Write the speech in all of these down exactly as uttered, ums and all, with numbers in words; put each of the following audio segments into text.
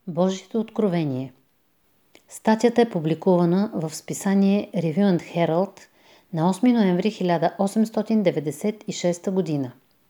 Божието откровение. Статията е публикувана в списание Review and Herald на осми ноември хиляда осемстотин деветдесет и шеста година.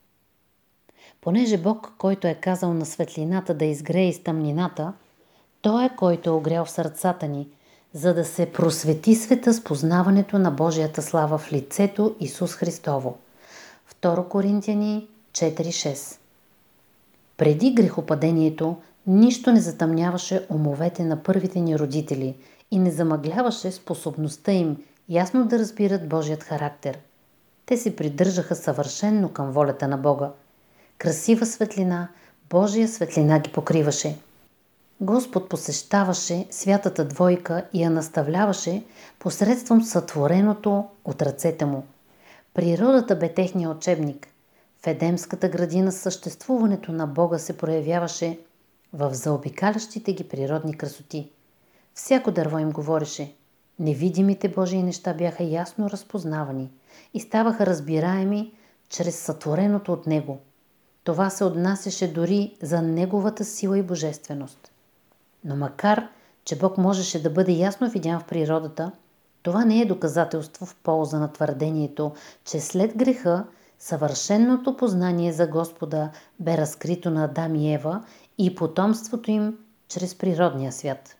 Понеже Бог, който е казал на светлината да изгрее из тъмнината, Той е, който е огрял в сърцата ни, за да се просвети света с познаването на Божията слава в лицето Исус Христово. втори Коринтияни четири шест. Преди грехопадението нищо не затъмняваше умовете на първите ни родители и не замъгляваше способността им ясно да разбират Божият характер. Те се придържаха съвършенно към волята на Бога. Красива светлина, Божия светлина ги покриваше. Господ посещаваше святата двойка и я наставляваше посредством сътвореното от ръцете му. Природата бе техния учебник. В Едемската градина съществуването на Бога се проявяваше в заобикалящите ги природни красоти. Всяко дърво им говореше. Невидимите Божии неща бяха ясно разпознавани и ставаха разбираеми чрез сътвореното от Него. Това се отнасяше дори за Неговата сила и божественост. Но макар, че Бог можеше да бъде ясно видян в природата, това не е доказателство в полза на твърдението, че след греха съвършеното познание за Господа бе разкрито на Адам и Ева и потомството им чрез природния свят.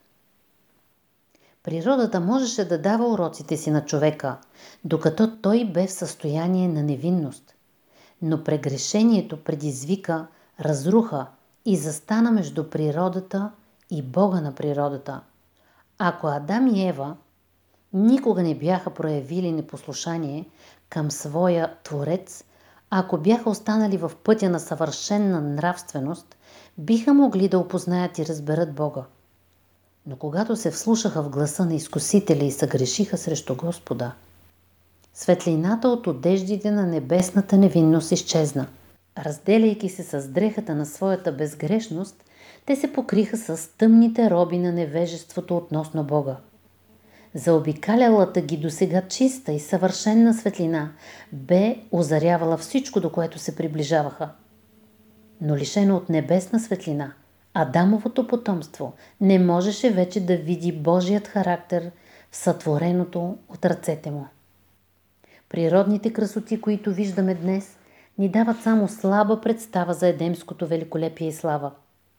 Природата можеше да дава уроците си на човека, докато той бе в състояние на невинност. Но прегрешението предизвика разруха и застана между природата и Бога на природата. Ако Адам и Ева никога не бяха проявили непослушание към своя Творец, ако бяха останали в пътя на съвършена нравственост, биха могли да опознаят и разберат Бога. Но когато се вслушаха в гласа на изкусителя и съгрешиха срещу Господа, светлината от одеждите на небесната невинност изчезна. Разделяйки се с дрехата на своята безгрешност, те се покриха с тъмните роби на невежеството относно Бога. Заобикалялата ги досега чиста и съвършена светлина бе озарявала всичко, до което се приближаваха. Но лишено от небесна светлина, Адамовото потомство не можеше вече да види Божият характер в сътвореното от ръцете му. Природните красоти, които виждаме днес, ни дават само слаба представа за едемското великолепие и слава.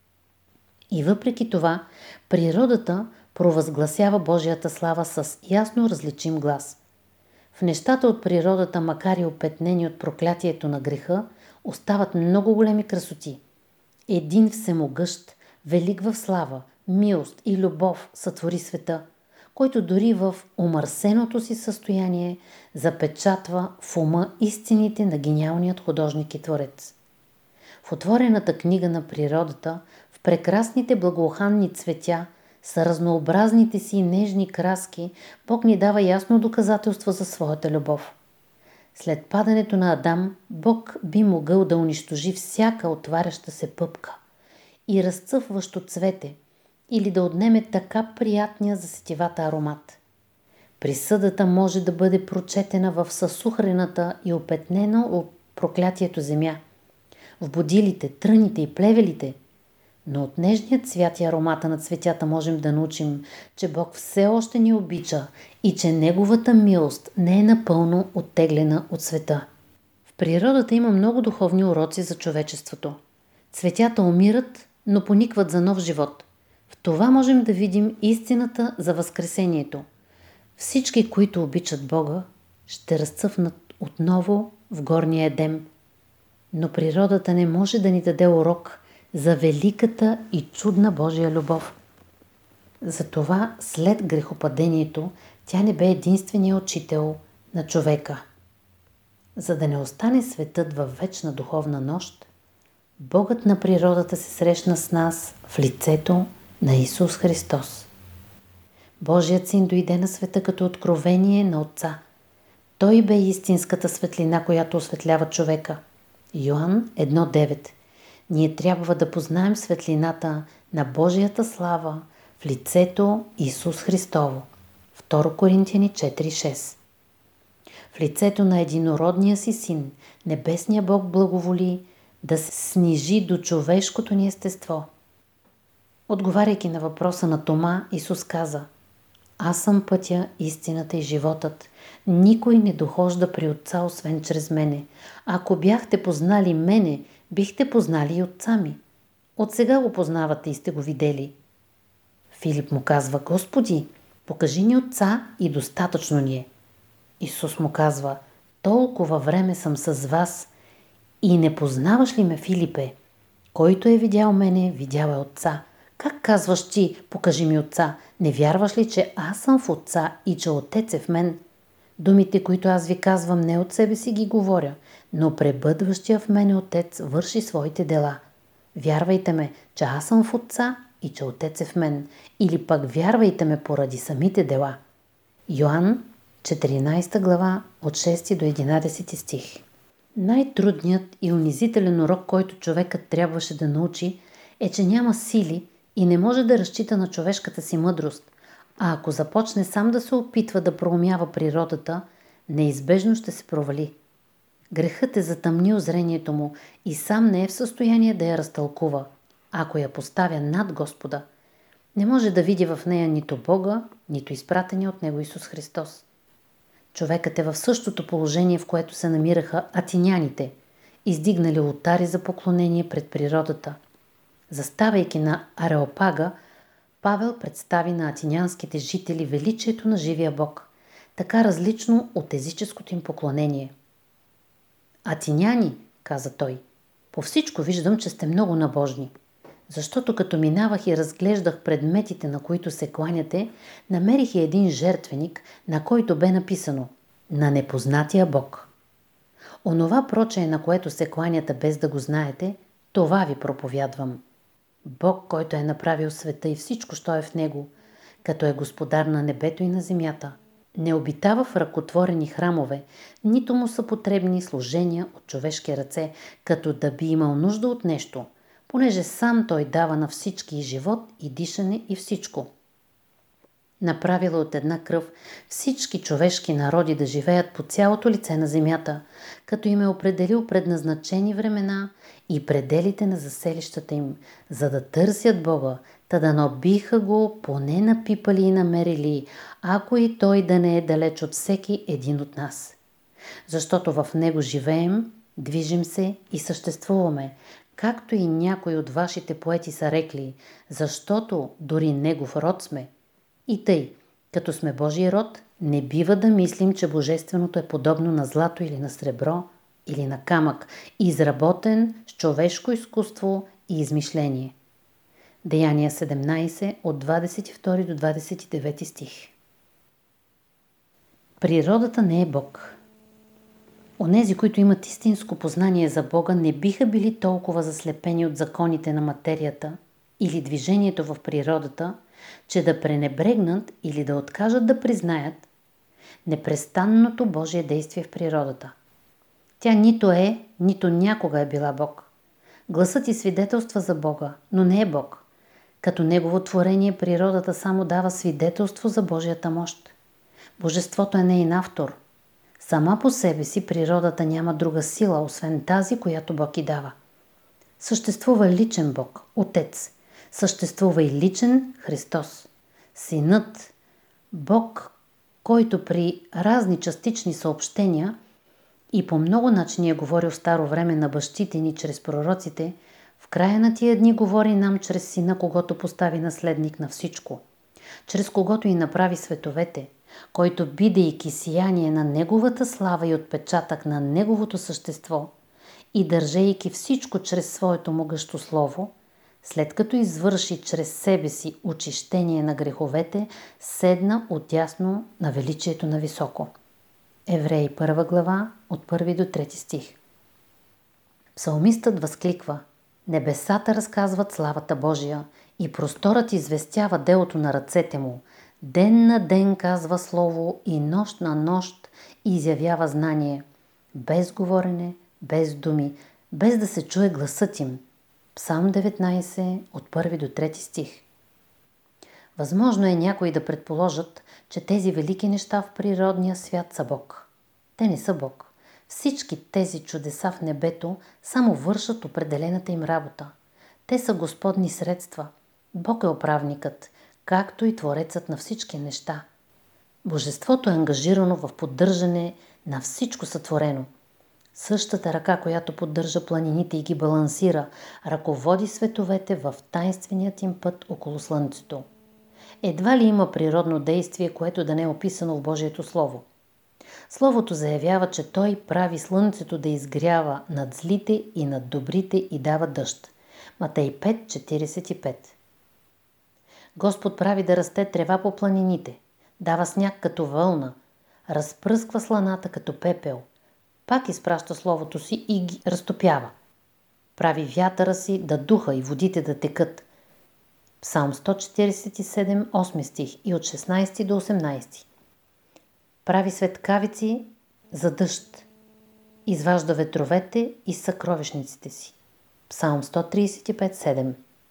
И въпреки това, природата провъзгласява Божията слава с ясно различим глас. В нещата от природата, макар и опетнени от проклятието на греха, остават много големи красоти. Един всемогъщ, велик в слава, милост и любов сътвори света, който дори в омърсеното си състояние запечатва в ума истините на гениалният художник и творец. В отворената книга на природата, в прекрасните благоуханни цветя, с разнообразните си нежни краски, Бог ни дава ясно доказателство за своята любов. След падането на Адам, Бог би могъл да унищожи всяка отваряща се пъпка и разцъфващо цвете, или да отнеме така приятния за сетивата аромат. Присъдата може да бъде прочетена в съсухрената и опетнена от проклятието земя, в бодилите, тръните и плевелите, но от нежният цвят и аромата на цветята можем да научим, че Бог все още ни обича и че Неговата милост не е напълно оттеглена от света. В природата има много духовни уроци за човечеството. Цветята умират, но поникват за нов живот. В това можем да видим истината за възкресението. Всички, които обичат Бога, ще разцъфнат отново в горния Едем. Но природата не може да ни даде урок за великата и чудна Божия любов. Затова след грехопадението тя не бе единствения учител на човека. За да не остане светът във вечна духовна нощ, Богът на природата се срещна с нас в лицето на Исус Христос. Божият син дойде на света като откровение на Отца. Той бе истинската светлина, която осветлява човека. Йоан едно девет. Ние трябва да познаем светлината на Божията слава в лицето Исус Христово. втори Коринтияни четири шест. В лицето на единородния си син, небесния Бог благоволи да се снижи до човешкото ни естество. Отговаряйки на въпроса на Тома, Исус каза: Аз съм пътя, истината и животът. Никой не дохожда при Отца, освен чрез мене. Ако бяхте познали мене, бихте познали и Отца ми. От сега го познавате и сте го видели. Филип му казва: Господи, покажи ни Отца и достатъчно ни е. Исус му казва: Толкова време съм с вас и не познаваш ли ме, Филипе? Който е видял мене, видял е Отца. Как казваш ти: покажи ми Отца? Не вярваш ли, че аз съм в Отца и че Отец е в мен? Думите, които аз ви казвам, не от себе си ги говоря, но пребъдващия в мене Отец върши своите дела. Вярвайте ме, че аз съм в Отца и че Отец е в мен. Или пък вярвайте ме поради самите дела. Йоан, четиринадесета глава, от шести до единадесети стих. Най-трудният и унизителен урок, който човекът трябваше да научи, е, че няма сили и не може да разчита на човешката си мъдрост, а ако започне сам да се опитва да проумява природата, неизбежно ще се провали. Грехът е затъмнил зрението му и сам не е в състояние да я разтълкува, ако я поставя над Господа. Не може да види в нея нито Бога, нито изпратения от Него Исус Христос. Човекът е в същото положение, в което се намираха атиняните, издигнали олтари за поклонение пред природата. Заставайки на Ареопага, Павел представи на атинянските жители величието на живия Бог, така различно от езическото им поклонение. Атиняни, каза той, по всичко виждам, че сте много набожни, защото като минавах и разглеждах предметите, на които се кланяте, намерих и един жертвеник, на който бе написано: на непознатия Бог. Онова прочее, на което се кланяте без да го знаете, това ви проповядвам. Бог, който е направил света и всичко, що е в него, като е господар на небето и на земята, не обитава в ръкотворени храмове, нито му са потребни служения от човешки ръце, като да би имал нужда от нещо, понеже сам той дава на всички и живот, и дишане, и всичко. Направила от една кръв всички човешки народи да живеят по цялото лице на земята, като им е определил предназначени времена и пределите на заселищата им, за да търсят Бога, та да набиха го, поне напипали и намерили, ако и той да не е далеч от всеки един от нас. Защото в него живеем, движим се и съществуваме, както и някои от вашите поети са рекли, защото дори негов род сме. И тъй, като сме Божий род, не бива да мислим, че Божественото е подобно на злато или на сребро, или на камък, изработен с човешко изкуство и измишление. Деяния седемнадесет от двадесет и втори до двадесет и девети стих. Природата не е Бог. Онези, които имат истинско познание за Бога, не биха били толкова заслепени от законите на материята или движението в природата, че да пренебрегнат или да откажат да признаят непрестанното Божие действие в природата. Тя нито е, нито някога е била Бог. Гласът и свидетелства за Бога, но не е Бог. Като Негово творение природата само дава свидетелство за Божията мощ. Божеството е неин автор. Сама по себе си природата няма друга сила, освен тази, която Бог й дава. Съществува личен Бог, Отец. Съществува и личен Христос. Синът, Бог, който при разни частични съобщения и по много начини е говорил в старо време на бащите ни чрез пророците, в края на тия дни говори нам чрез Сина, когото постави наследник на всичко, чрез когото и направи световете, който, бидейки сияние на Неговата слава и отпечатък на Неговото същество и държейки всичко чрез своето могъщо слово, след като извърши чрез себе си очищение на греховете, седна отдясно на величието на високо. Евреи първа глава от първи до трети стих. Псалмистът възкликва: небесата разказват славата Божия и просторът известява делото на ръцете му. Ден на ден казва слово и нощ на нощ изявява знание. Без говорене, без думи, без да се чуе гласът им. Псалм деветнадесет от първи до трети стих. Възможно е някои да предположат, че тези велики неща в природния свят са Бог. Те не са Бог. Всички тези чудеса в небето само вършат определената им работа. Те са Господни средства. Бог е управникът, както и творецът на всички неща. Божеството е ангажирано в поддържане на всичко сътворено. Същата ръка, която поддържа планините и ги балансира, ръководи световете в тайнственият им път около Слънцето. Едва ли има природно действие, което да не е описано в Божието Слово. Словото заявява, че Той прави Слънцето да изгрява над злите и над добрите и дава дъжд. Матей пет четиридесет и пет. Господ прави да расте трева по планините, дава сняг като вълна, разпръсква сланата като пепел, пак изпраща Словото си и ги разтопява. Прави вятъра си да духа и водите да текат. Псалм сто четиридесет и седем, осми стих и от шестнадесети до осемнадесети. Прави светкавици за дъжд. Изважда ветровете и съкровищниците си. Псалм сто тридесет и пет, седем.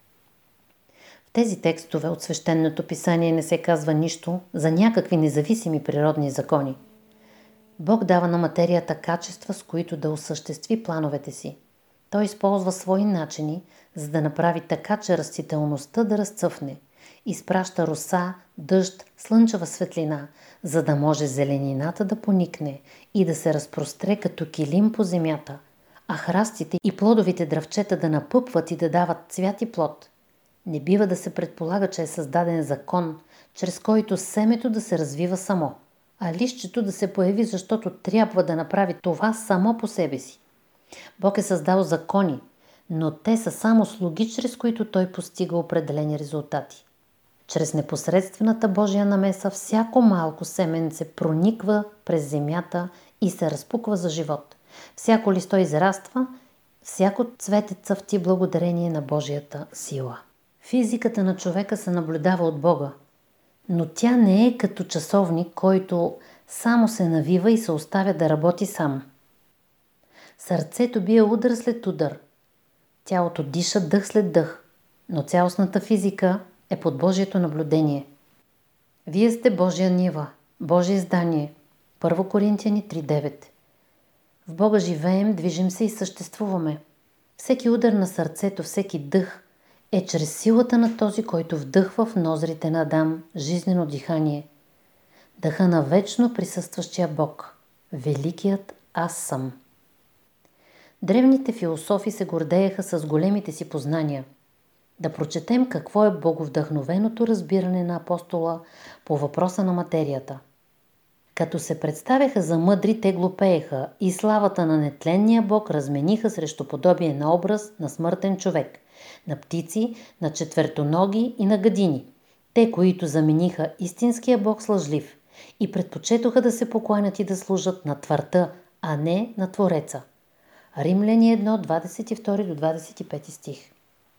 В тези текстове от свещеното писание не се казва нищо за някакви независими природни закони. Бог дава на материята качества, с които да осъществи плановете си. Той използва свои начини, за да направи така, че растителността да разцъфне. Изпраща роса, дъжд, слънчева светлина, за да може зеленината да поникне и да се разпростре като килим по земята, а храстите и плодовите дръвчета да напъпват и да дават цвят и плод. Не бива да се предполага, че е създаден закон, чрез който семето да се развива само, а листчето да се появи, защото трябва да направи това само по себе си. Бог е създал закони, но те са само слуги, чрез които Той постига определени резултати. Чрез непосредствената Божия намеса всяко малко семенце прониква през земята и се разпуква за живот. Всяко листо израства, всяко цвете цъфти благодарение на Божията сила. Физиката на човека се наблюдава от Бога, но тя не е като часовник, който само се навива и се оставя да работи сам. Сърцето бие удар след удар. Тялото диша дъх след дъх, но цялостната физика е под Божието наблюдение. Вие сте Божия нива, Божие издание. Първо Коринтияни три девет. В Бога живеем, движим се и съществуваме. Всеки удар на сърцето, всеки дъх е чрез силата на този, който вдъхва в нозрите на Адам жизнено дихание. Дъха на вечно присъстващия Бог, великият Аз съм. Древните философи се гордееха с големите си познания. Да прочетем какво е боговдъхновеното разбиране на апостола по въпроса на материята. Като се представяха за мъдри, те глупееха и славата на нетленния Бог размениха срещу подобие на образ на смъртен човек, на птици, на четвъртоноги и на гадини. Те, които замениха истинския Бог с лъжлив и предпочетоха да се покланят и да служат на твърта, а не на Твореца. Римляни едно, двадесет и втори до двадесет и пети стих.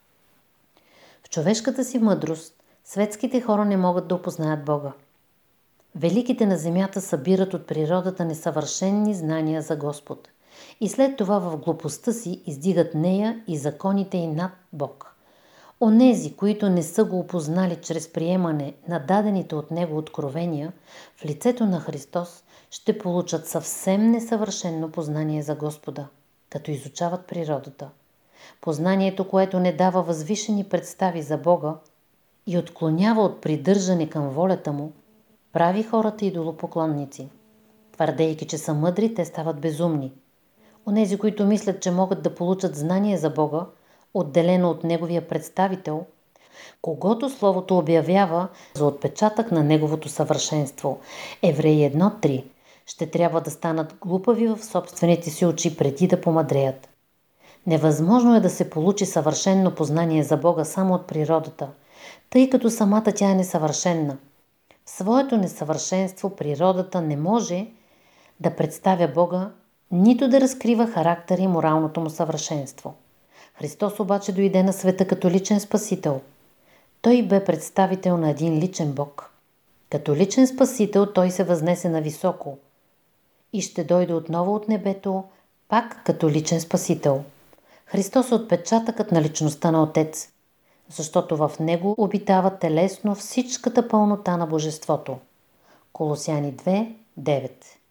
В човешката си мъдрост светските хора не могат да опознаят Бога. Великите на земята събират от природата несъвършенни знания за Господ и след това в глупостта си издигат нея и законите й над Бог. Онези, които не са го опознали чрез приемане на дадените от Него откровения, в лицето на Христос ще получат съвсем несъвършено познание за Господа, като изучават природата. Познанието, което не дава възвишени представи за Бога и отклонява от придържане към волята Му, прави хората идолопоклонници. Твърдейки, че са мъдри, те стават безумни. Онези, които мислят, че могат да получат знание за Бога, отделено от Неговия представител, когото Словото обявява за отпечатък на Неговото съвършенство. Евреи едно три. Ще трябва да станат глупави в собствените си очи преди да помъдреят. Невъзможно е да се получи съвършено познание за Бога само от природата, тъй като самата тя е несъвършенна. В своето несъвършенство природата не може да представя Бога, нито да разкрива характера и моралното му съвършенство. Христос обаче дойде на света като личен спасител. Той бе представител на един личен Бог. Като личен спасител той се възнесе на високо и ще дойде отново от небето, пак като личен спасител. Христос е отпечатъкът на личността на Отец, защото в Него обитава телесно всичката пълнота на Божеството. Колосяни две девет.